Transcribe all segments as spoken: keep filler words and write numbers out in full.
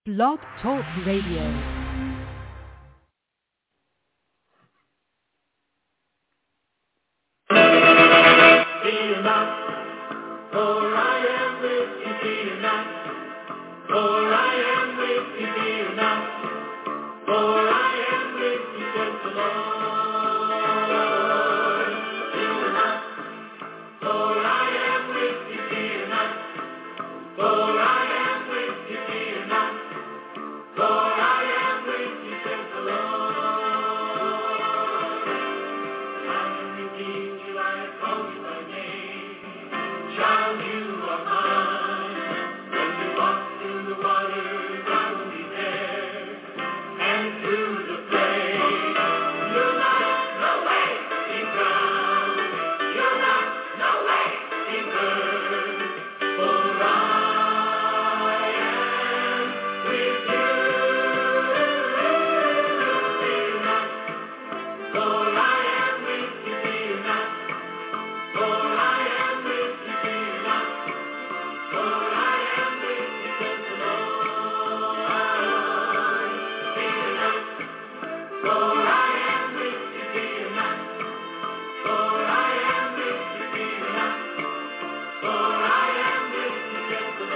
Blog Talk Radio. Fear not, for I am with you, fear not, for I am with you, fear not, for I am with you, says the Lord. Fear not, for I am with you, fear not, for I am with you, fear not, for I am with you, says the Lord. I have redeemed you, I have called you by name. Child, you are mine. When you walk through the waters, I will be there. And through the flames, you'll not no way be drowned. You'll not no way be burned. For I am with you. Fear not, for I am with you. Fear not. For I am with you, fear not, for I am with you, says the Lord. Fear not, for I am with you, fear not, for I am with you, fear not, for I am with you, says the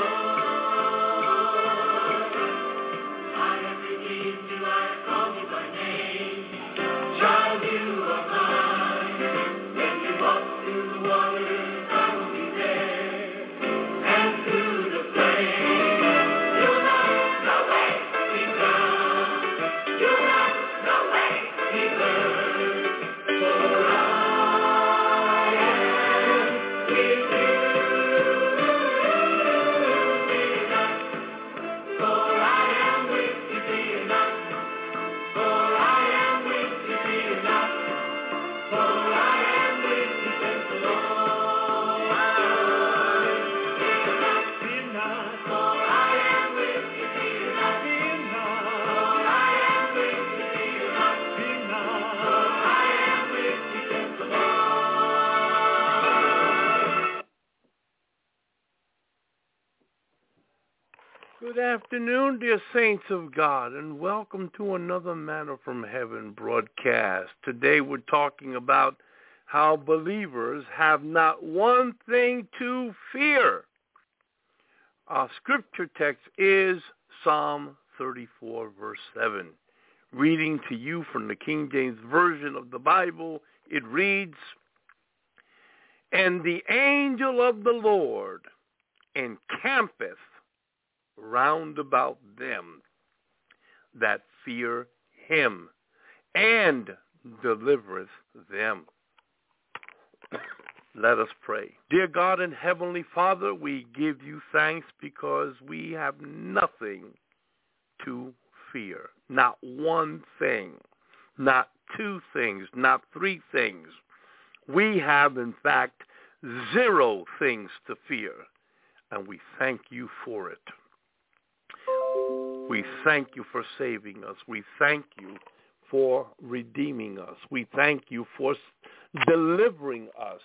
Lord. I have redeemed you, I have called you by name. Child, you are mine. When you walk through the waters, I will be there. And through the flames, you'll not no way be drowned. You'll not no way be burned. For I am with you. Fear not, for I am with you. Fear not, for I am with you. Fear not. For I am with you, says the Lord. Fear not, fear not, for I am with you, fear not, fear not, for I am with you, fear not, fear not, for I am with you, says the Lord. Good afternoon, dear saints of God, and welcome to another Manna from Heaven broadcast. Today we're talking about how believers have not one thing to fear. Our scripture text is Psalm thirty-four, verse seven. Reading to you from the King James Version of the Bible, it reads, "And the angel of the Lord encampeth round about them that fear him, and delivereth them." Let us pray. Dear God and Heavenly Father, we give you thanks because we have nothing to fear. Not one thing, not two things, not three things. We have, in fact, zero things to fear, and we thank you for it. We thank you for saving us. We thank you for redeeming us. We thank you for delivering us,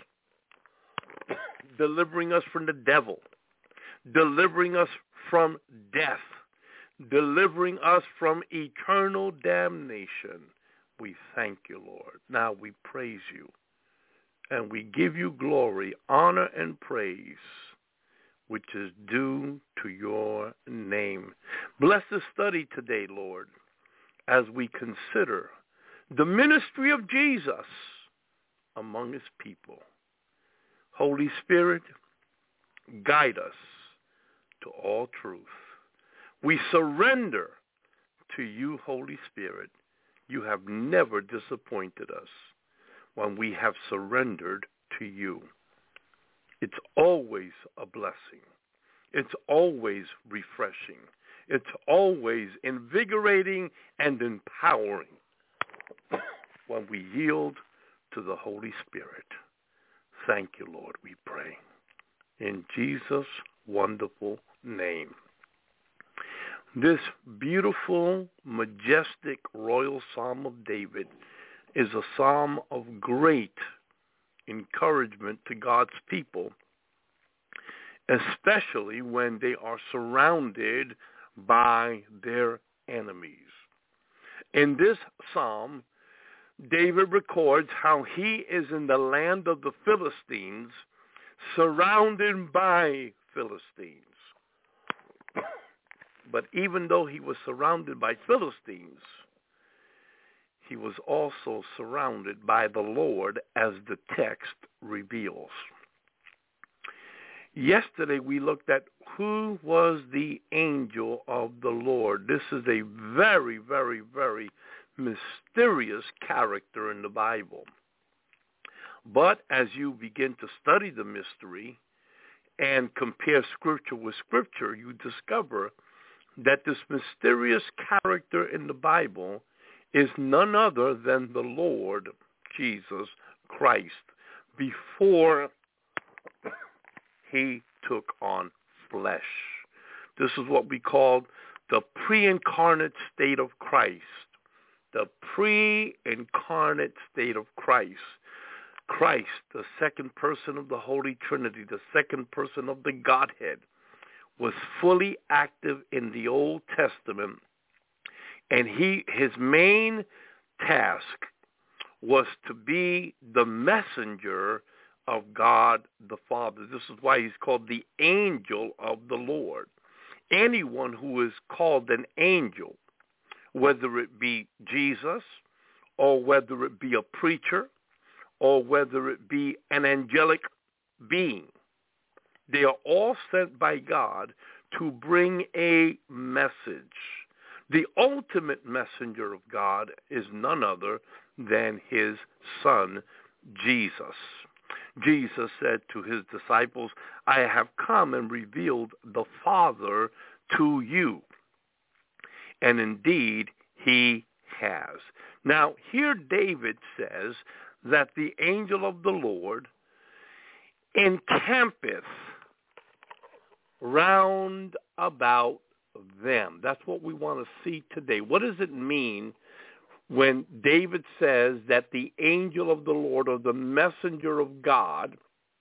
delivering us from the devil, delivering us from death, delivering us from eternal damnation. We thank you, Lord. Now we praise you, and we give you glory, honor, and praise, which is due to your name. Bless the study today, Lord, as we consider the ministry of Jesus among his people. Holy Spirit, guide us to all truth. We surrender to you, Holy Spirit. You have never disappointed us when we have surrendered to you. It's always a blessing. It's always refreshing. It's always invigorating and empowering when we yield to the Holy Spirit. Thank you, Lord, we pray. In Jesus' wonderful name. This beautiful, majestic, royal Psalm of David is a psalm of great encouragement to God's people, especially when they are surrounded by their enemies. In this psalm, David records how he is in the land of the Philistines, surrounded by Philistines. But even though he was surrounded by Philistines, he was also surrounded by the Lord, as the text reveals. Yesterday we looked at who was the angel of the Lord. This is a very, very, very mysterious character in the Bible. But as you begin to study the mystery and compare Scripture with Scripture, you discover that this mysterious character in the Bible is none other than the Lord Jesus Christ before he took on flesh. This is what we call the pre-incarnate state of Christ. The pre-incarnate state of Christ. Christ, the second person of the Holy Trinity, the second person of the Godhead, was fully active in the Old Testament, and he his main task was to be the messenger of God the Father. This is why he's called the angel of the Lord. Anyone who is called an angel, whether it be Jesus, or whether it be a preacher, or whether it be an angelic being, they are all sent by God to bring a message. The ultimate messenger of God is none other than his Son, Jesus. Jesus said to his disciples, I have come and revealed the Father to you. And indeed, he has. Now, here David says that the angel of the Lord encampeth round about them. That's what we want to see today. What does it mean when David says that the angel of the Lord, or the messenger of God,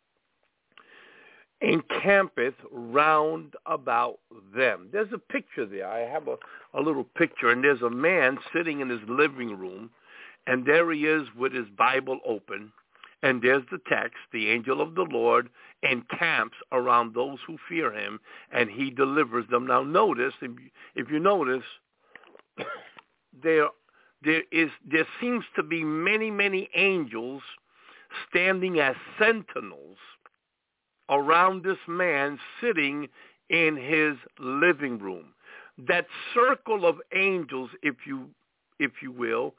encampeth round about them? There's a picture there. I have a, a little picture, and there's a man sitting in his living room, and there he is with his Bible open, and there's the text, the angel of the Lord encamps around those who fear him, and he delivers them. Now notice, if you, if you notice, there there is there seems to be many, many angels standing as sentinels around this man sitting in his living room. That circle of angels, if you if you will,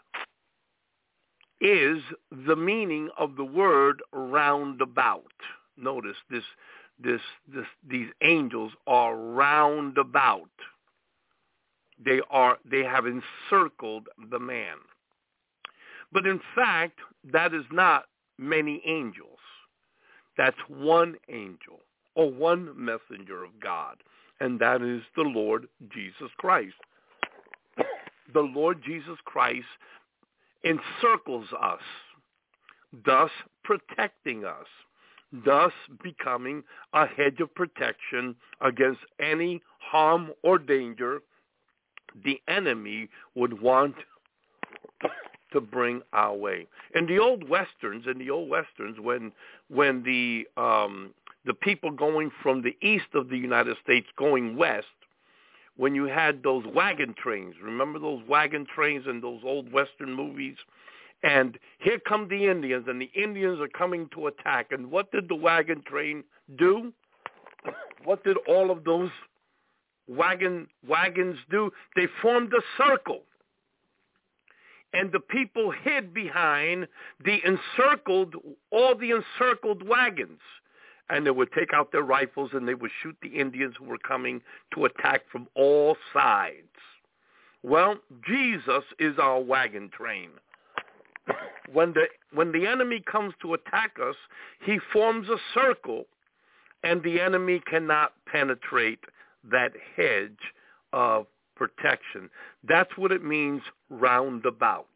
is the meaning of the word roundabout. Notice this, this, this, these angels are roundabout. They are, they have encircled the man. But in fact, that is not many angels. That's one angel, or one messenger of God, and that is the Lord Jesus Christ. The Lord Jesus Christ encircles us, thus protecting us, thus becoming a hedge of protection against any harm or danger the enemy would want to bring our way. In the old westerns, in the old westerns, when when the um, the people going from the east of the United States going west, when you had those wagon trains, remember those wagon trains in those old Western movies? And here come the Indians, and the Indians are coming to attack. And what did the wagon train do? What did all of those wagon wagons do? They formed a circle. And the people hid behind the encircled, all the encircled wagons. And they would take out their rifles and they would shoot the Indians who were coming to attack from all sides. Well, Jesus is our wagon train. When the when the enemy comes to attack us, he forms a circle, and the enemy cannot penetrate that hedge of protection. That's what it means, roundabout.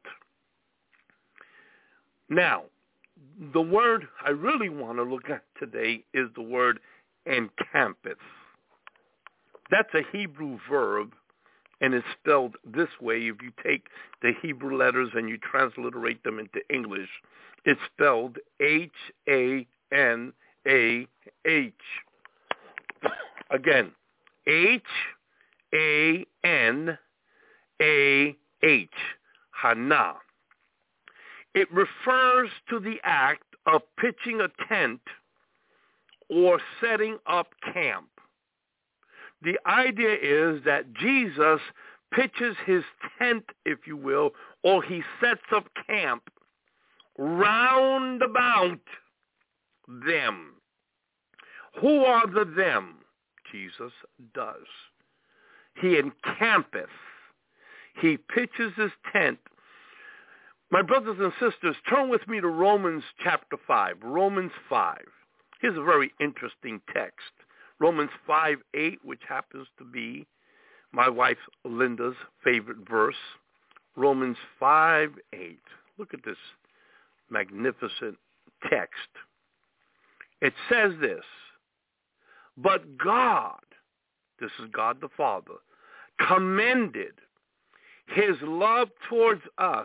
Now, the word I really want to look at today is the word encampeth. That's a Hebrew verb, and it's spelled this way. If you take the Hebrew letters and you transliterate them into English, it's spelled H A N A H. Again, H A N A H, Hana. It refers to the act of pitching a tent or setting up camp. The idea is that Jesus pitches his tent, if you will, or he sets up camp round about them. Who are the them? Jesus does. He encampeth. He pitches his tent. My brothers and sisters, turn with me to Romans chapter five. Romans five. Here's a very interesting text. Romans five eight, which happens to be my wife Linda's favorite verse. Romans five eight. Look at this magnificent text. It says this, but God, this is God the Father, commended his love towards us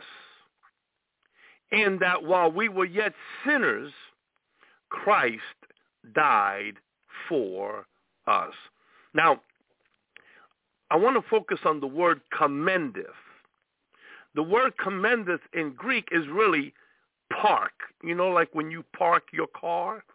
in that while we were yet sinners, Christ died for us. Now, I want to focus on the word commendeth. The word commendeth in Greek is really park. You know, like when you park your car,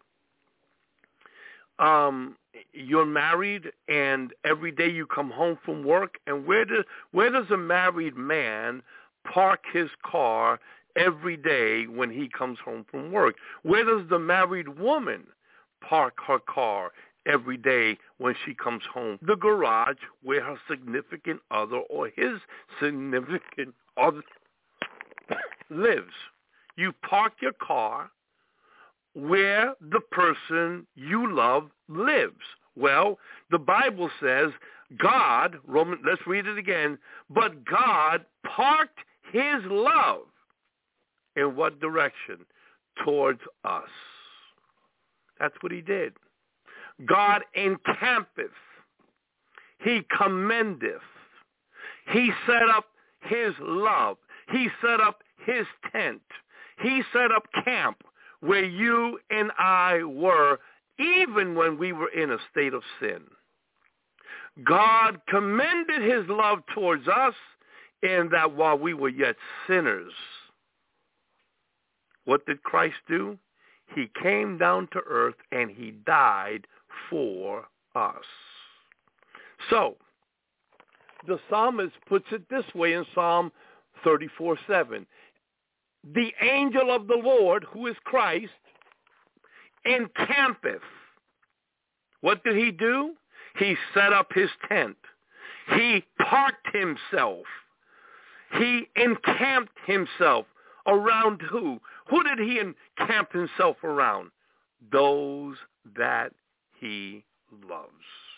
um, you're married and every day you come home from work, and where does, where does a married man park his car every day when he comes home from work? Where does the married woman park her car every day when she comes home? The garage where her significant other or his significant other lives. You park your car where the person you love lives. Well, the Bible says God, Roman, let's read it again, but God parked his love in what direction? Towards us. That's what he did. God encampeth. He commendeth. He set up his love. He set up his tent. He set up camp where you and I were, even when we were in a state of sin. God commended his love towards us in that while we were yet sinners, what did Christ do? He came down to earth and he died for us. So, the psalmist puts it this way in Psalm thirty-four seven. The angel of the Lord, who is Christ, encampeth. What did he do? He set up his tent. He parked himself. He encamped himself around who? Who did he encamp himself around? Those that he loves.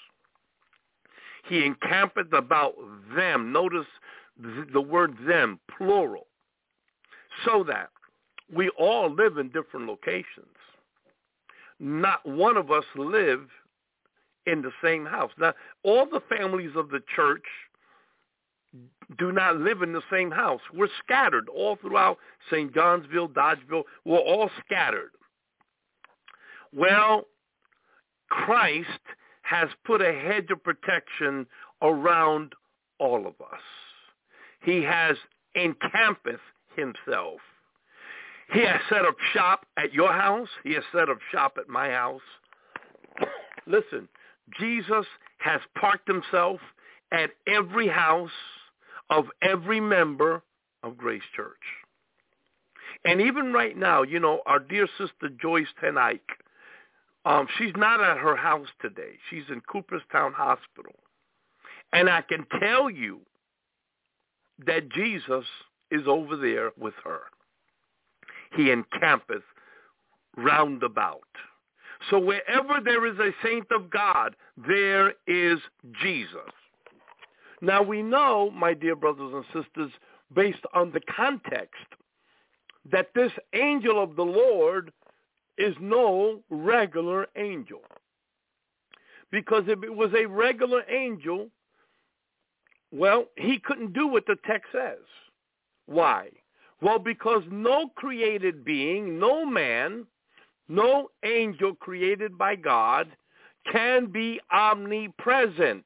He encampeth about them. Notice the word them, plural. So that we all live in different locations. Not one of us live in the same house. Now, all the families of the church do not live in the same house. We're scattered all throughout Saint Johnsville, Dodgeville. We're all scattered. Well, Christ has put a hedge of protection around all of us. He has encampeth himself. He has set up shop at your house. He has set up shop at my house. Listen, Jesus has parked himself at every house of every member of Grace Church. And even right now, you know, our dear sister Joyce Ten Eyck, um, she's not at her house today. She's in Cooperstown Hospital. And I can tell you that Jesus is over there with her. He encampeth round about. So wherever there is a saint of God, there is Jesus. Now we know, my dear brothers and sisters, based on the context, that this angel of the Lord is no regular angel. Because if it was a regular angel, well, he couldn't do what the text says. Why? Well, because no created being, no man, no angel created by God can be omnipresent.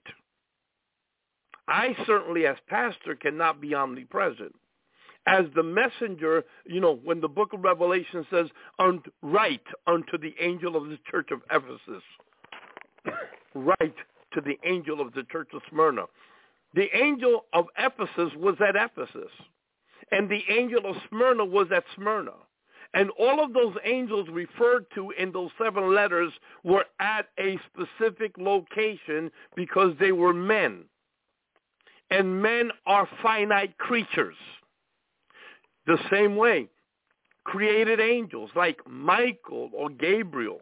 I certainly, as pastor, cannot be omnipresent. As the messenger, you know, when the book of Revelation says, write unto the angel of the church of Ephesus, write to the angel of the church of Smyrna. The angel of Ephesus was at Ephesus, and the angel of Smyrna was at Smyrna. And all of those angels referred to in those seven letters were at a specific location because they were men. And men are finite creatures. The same way, created angels like Michael or Gabriel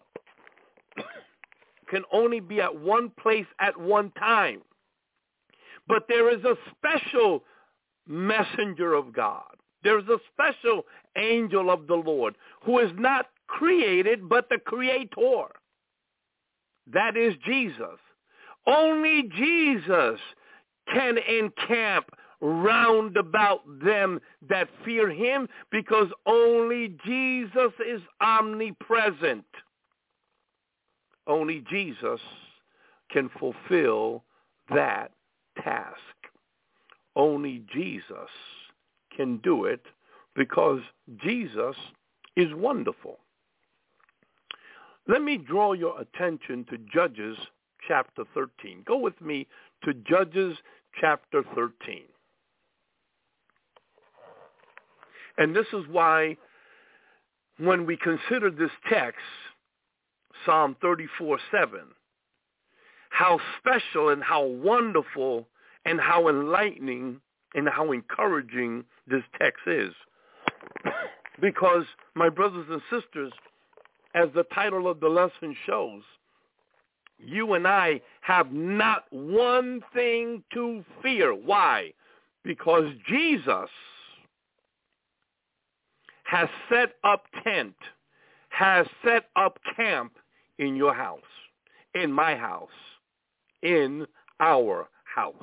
can only be at one place at one time. But there is a special messenger of God. There is a special angel of the Lord who is not created but the creator. That is Jesus. Only Jesus can encamp round about them that fear him, because only Jesus is omnipresent. Only Jesus can fulfill that task. Only Jesus can do it because Jesus is wonderful. Let me draw your attention to Judges chapter thirteen. Go with me to Judges chapter thirteen. And this is why when we consider this text, Psalm thirty-four seven, how special and how wonderful and how enlightening and how encouraging this text is. Because, my brothers and sisters, as the title of the lesson shows, you and I have not one thing to fear. Why? Because Jesus has set up tent, has set up camp in your house, in my house, in our house.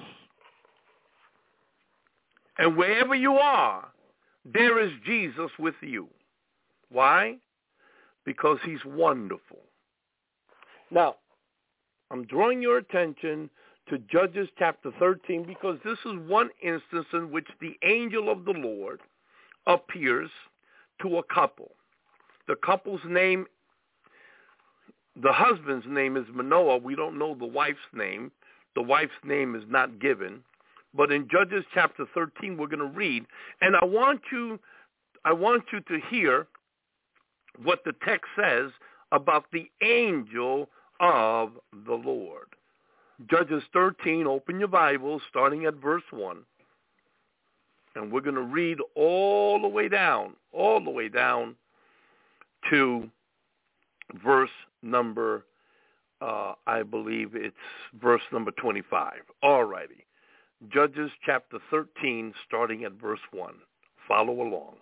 And wherever you are, there is Jesus with you. Why? Because he's wonderful. Now, I'm drawing your attention to Judges chapter thirteen because this is one instance in which the angel of the Lord appears to a couple. The couple's name, the husband's name is Manoah. We don't know the wife's name. The wife's name is not given. But in Judges chapter thirteen, we're going to read, and I want you, I want you to hear what the text says about the angel of the Lord. Judges thirteen, open your Bibles, starting at verse one. And we're going to read all the way down, all the way down to verse number, uh, I believe it's verse number twenty-five. All righty. Judges chapter thirteen, starting at verse one. Follow along.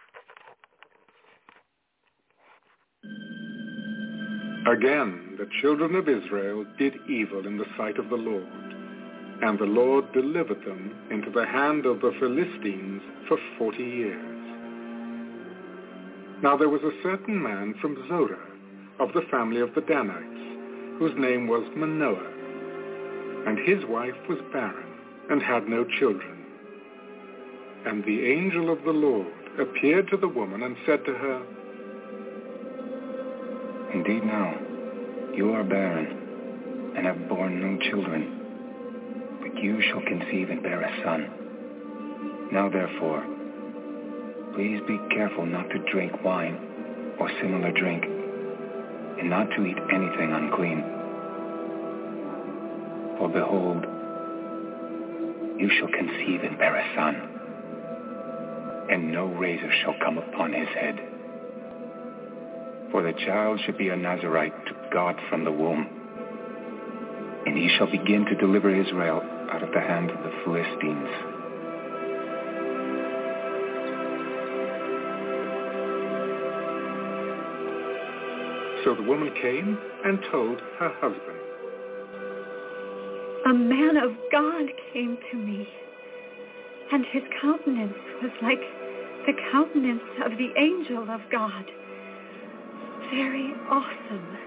Again, the children of Israel did evil in the sight of the Lord, and the Lord delivered them into the hand of the Philistines for forty years. Now there was a certain man from Zorah, of the family of the Danites, whose name was Manoah, and his wife was barren, and had no children. And the angel of the Lord appeared to the woman and said to her, Indeed now, you are barren, and have borne no children, but you shall conceive and bear a son. Now therefore, please be careful not to drink wine or similar drink, and not to eat anything unclean. For behold, you shall conceive and bear a son, and no razor shall come upon his head. For the child shall be a Nazarite to God from the womb, and he shall begin to deliver Israel out of the hand of the Philistines. So the woman came and told her husband. a man of God came to me, and his countenance was like the countenance of the angel of God. Very awesome.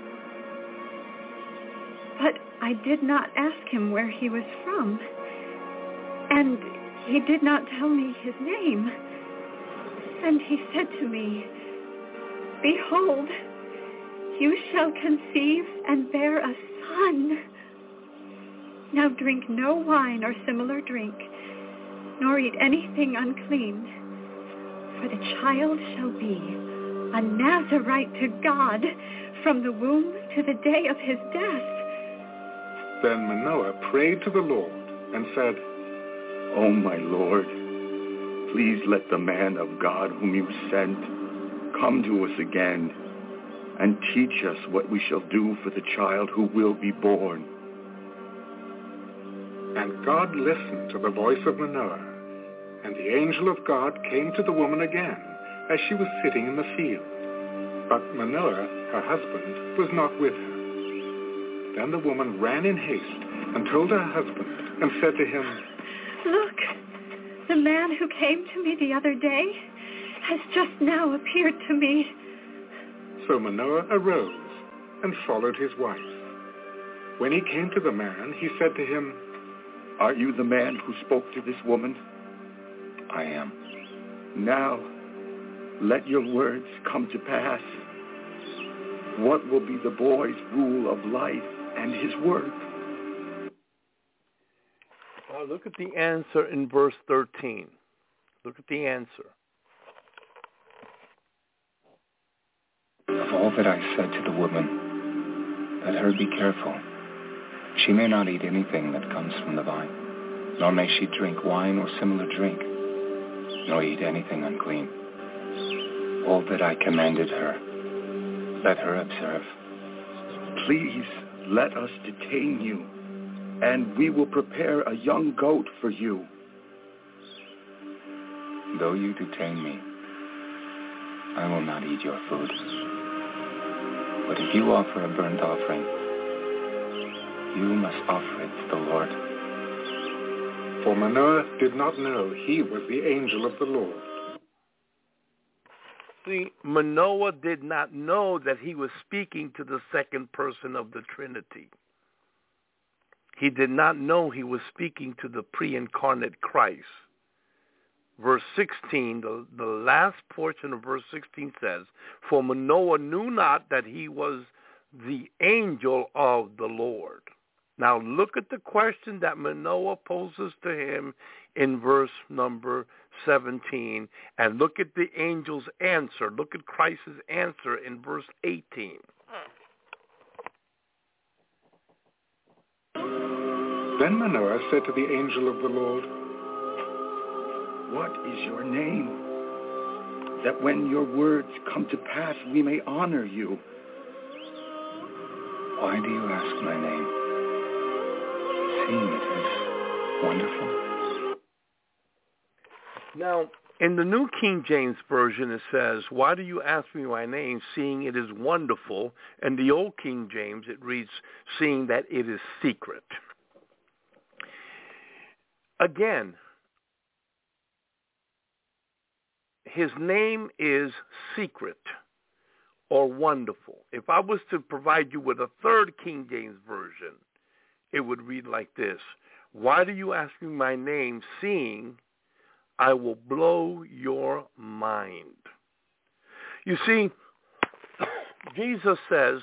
But I did not ask him where he was from, and he did not tell me his name. And he said to me, "Behold, you shall conceive and bear a son. Now drink no wine or similar drink, nor eat anything unclean, for the child shall be a Nazarite to God from the womb to the day of his death." Then Manoah prayed to the Lord and said, "O my Lord, please let the man of God whom you sent come to us again and teach us what we shall do for the child who will be born." And God listened to the voice of Manoah, and the angel of God came to the woman again as she was sitting in the field. But Manoah, her husband, was not with her. Then the woman ran in haste and told her husband and said to him, "Look, the man who came to me the other day has just now appeared to me." So Manoah arose and followed his wife. When he came to the man, he said to him, "Are you the man who spoke to this woman?" "I am." "Now, let your words come to pass. What will be the boy's rule of life and his work?" Now look at the answer in verse thirteen. Look at the answer. "Of all that I said to the woman, let her be careful. She may not eat anything that comes from the vine, nor may she drink wine or similar drink, nor eat anything unclean. All that I commanded her, let her observe." "Please let us detain you, and we will prepare a young goat for you." "Though you detain me, I will not eat your food. But if you offer a burnt offering, you must offer it to the Lord." For Manoah did not know he was the angel of the Lord. See, Manoah did not know that he was speaking to the second person of the Trinity. He did not know he was speaking to the pre-incarnate Christ. Verse sixteen, the, the last portion of verse sixteen says, "For Manoah knew not that he was the angel of the Lord." Now look at the question that Manoah poses to him in verse number seventeen, and look at the angel's answer. Look at Christ's answer in verse eighteen. Then Manoah said to the angel of the Lord, "What is your name? That when your words come to pass, we may honor you." "Why do you ask my name? Seeing it is wonderful." Now, in the New King James Version, it says, "Why do you ask me my name, seeing it is wonderful?" And the Old King James, it reads, "seeing that it is secret." Again, his name is secret or wonderful. If I was to provide you with a third King James Version, it would read like this: "Why do you ask me my name, seeing I will blow your mind?" You see, Jesus says,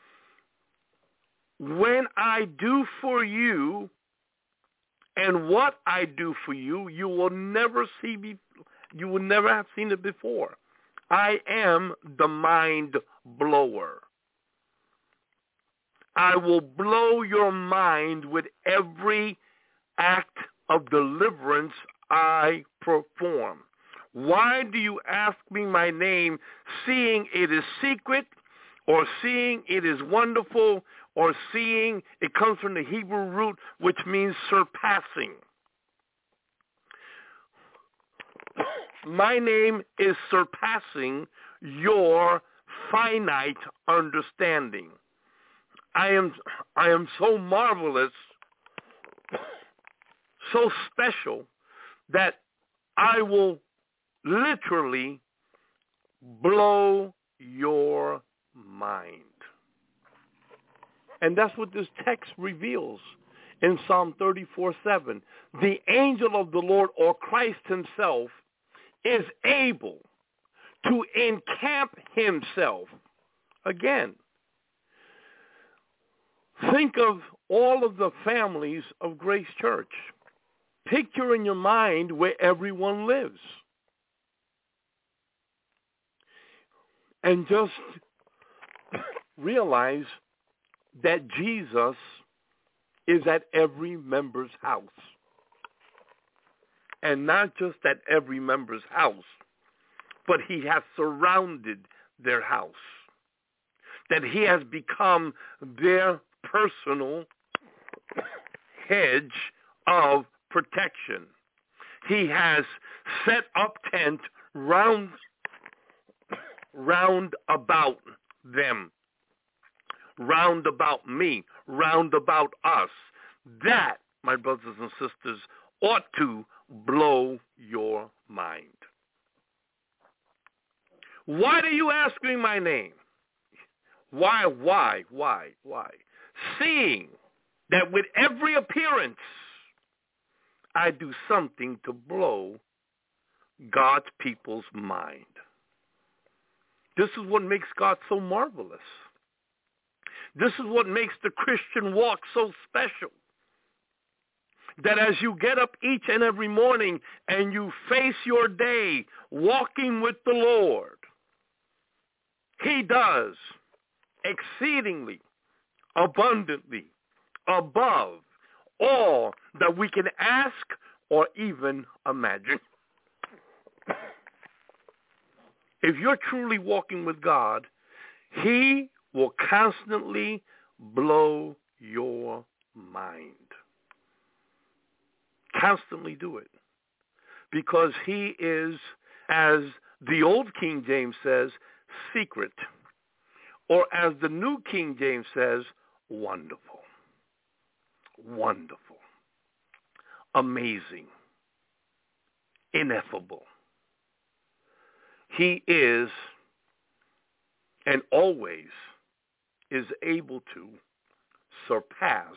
when I do for you and what I do for you, you will never see me, you will never have seen it before. I am the mind blower. I will blow your mind with every act of deliverance I perform. Why do you ask me my name, seeing it is secret, or seeing it is wonderful, or seeing it comes from the Hebrew root, which means surpassing? My name is surpassing your finite understanding. I am I am so marvelous so special that I will literally blow your mind. And that's what this text reveals in Psalm thirty-four seven. The angel of the Lord, or Christ himself, is able to encamp himself. Again, think of all of the families of Grace Church. Picture in your mind where everyone lives. And just realize that Jesus is at every member's house. And not just at every member's house, but he has surrounded their house. That he has become their personal hedge of protection. He has set up tent round, round about them, round about me, round about us. That, my brothers and sisters, ought to blow your mind. Why do you ask me my name? Why, why, why, why? Seeing that with every appearance, I do something to blow God's people's mind. This is what makes God so marvelous. This is what makes the Christian walk so special. That as you get up each and every morning and you face your day walking with the Lord, he does exceedingly, abundantly, above all that we can ask or even imagine. If you're truly walking with God, he will constantly blow your mind. Constantly do it. Because he is, as the old King James says, secret. Or as the New King James says, wonderful. Wonderful. Amazing. Ineffable. He is and always is able to surpass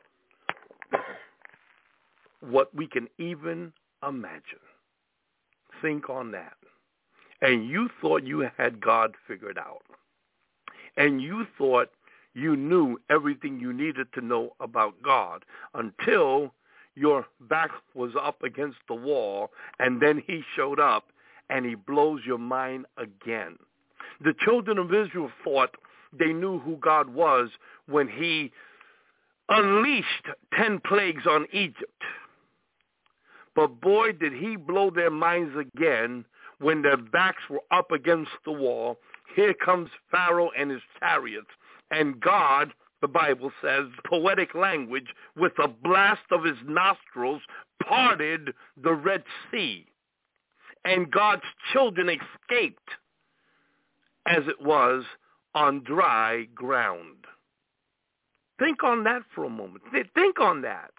what we can even imagine. Think on that. And you thought you had God figured out. And you thought you knew everything you needed to know about God until your back was up against the wall, and then he showed up and he blows your mind again. The children of Israel thought they knew who God was when he unleashed ten plagues on Egypt. But boy, did he blow their minds again when their backs were up against the wall. Here comes Pharaoh and his chariots. And God, the Bible says, poetic language, with a blast of his nostrils, parted the Red Sea. And God's children escaped, as it was, on dry ground. Think on that for a moment. Think on that.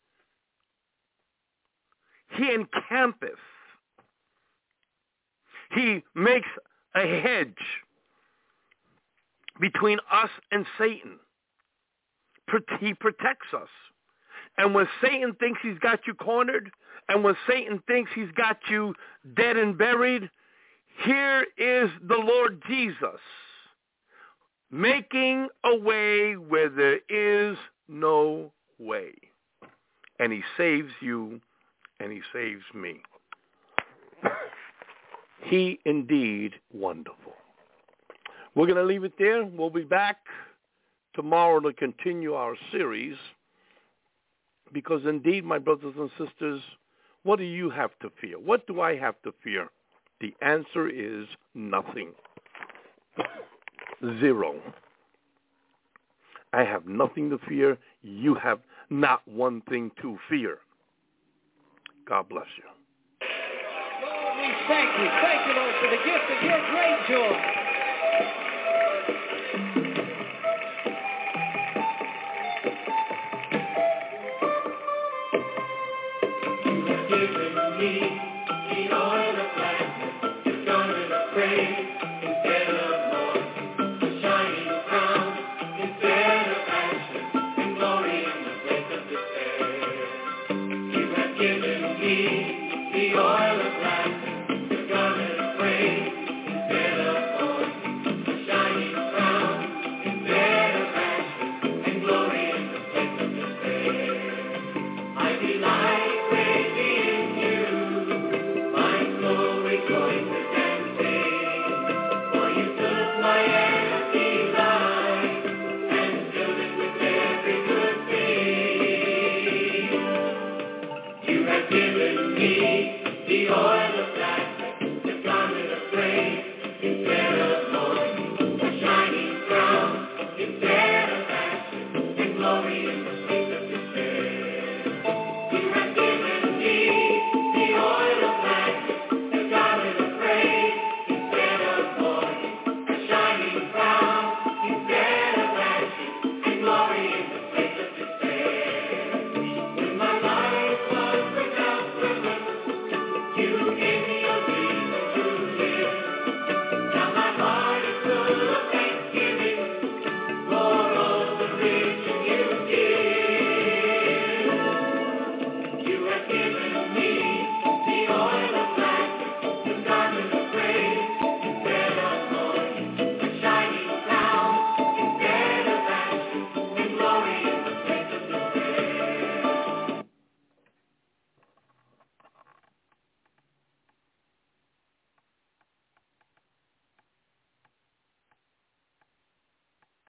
He encampeth. He makes a hedge between us and Satan. He protects us. And when Satan thinks he's got you cornered, and when Satan thinks he's got you dead and buried, here is the Lord Jesus making a way where there is no way. And he saves you, and he saves me. He indeed wonderful. We're going to leave it there. We'll be back tomorrow to continue our series. Because indeed, my brothers and sisters, what do you have to fear? What do I have to fear? The answer is nothing. Zero. I have nothing to fear. You have not one thing to fear. God bless you. Lord, we thank you. Thank you, Lord, for the gift of your great joy. Given me